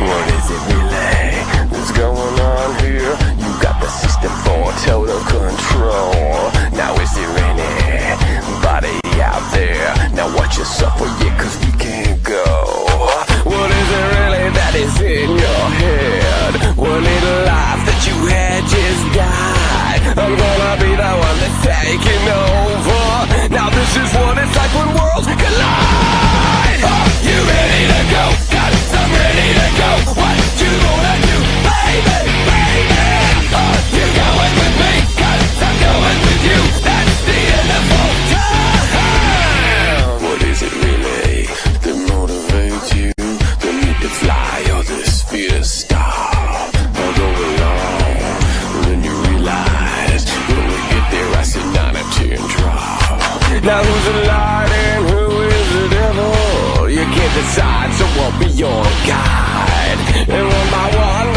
What is it really that's going on here? You got the system for total control. Now is there anybody out there? Now watch yourself for you, cause we can't go. What is it really that is in your head? One little life that you had just died. I'm gonna be the one that's taking over. Now this is what it's like when worlds collide. Are you ready to go? Got it, I'm ready to go. What you gonna do, baby, baby? Are you going with me? Got it, I'm going with you. That's the end of all time. What is it really that motivates you? The need to fly or this fear to stop? Or go along, then you realize when we get there I see 9 or 10 drop. Now who's the light and who is the devil? You can't decide, so I'll be your guide. And one by one